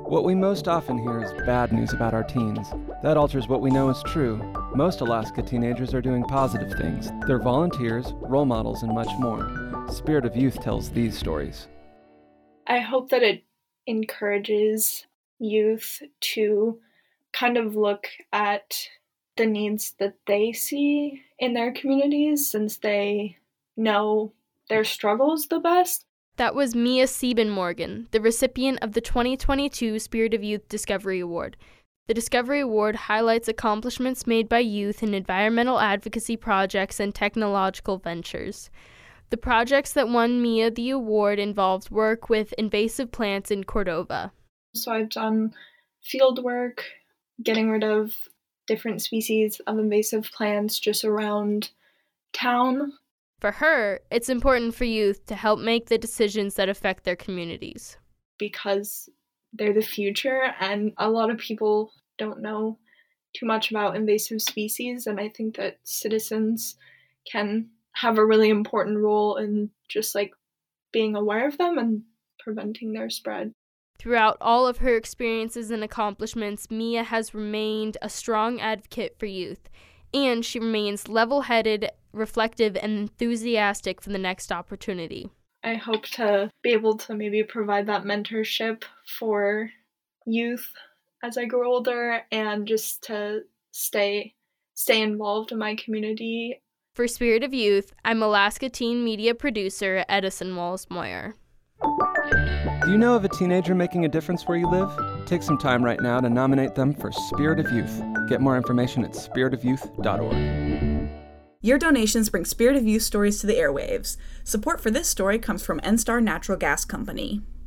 What we most often hear is bad news about our teens. That alters what we know is true. Most Alaska teenagers are doing positive things. They're volunteers, role models, and much more. Spirit of Youth tells these stories. I hope that it encourages youth to kind of look at the needs that they see in their communities since they know their struggles the best. That was Mia Sieben-Morgan, the recipient of the 2022 Spirit of Youth Discovery Award. The Discovery Award highlights accomplishments made by youth in environmental advocacy projects and technological ventures. The projects that won Mia the award involved work with invasive plants in Cordova. So I've done field work, getting rid of different species of invasive plants just around town. For her, it's important for youth to help make the decisions that affect their communities. Because they're the future, and a lot of people don't know too much about invasive species, and I think that citizens can have a really important role in just being aware of them and preventing their spread. Throughout all of her experiences and accomplishments, Mia has remained a strong advocate for youth, and she remains level-headed, reflective, and enthusiastic for the next opportunity. I hope to be able to maybe provide that mentorship for youth as I grow older and just to stay involved in my community. For Spirit of Youth, I'm Alaska teen media producer Edison Wallace-Moyer. Do you know of a teenager making a difference where you live? Take some time right now to nominate them for Spirit of Youth. Get more information at spiritofyouth.org. Your donations bring Spirit of Youth stories to the airwaves. Support for this story comes from NSTAR Natural Gas Company.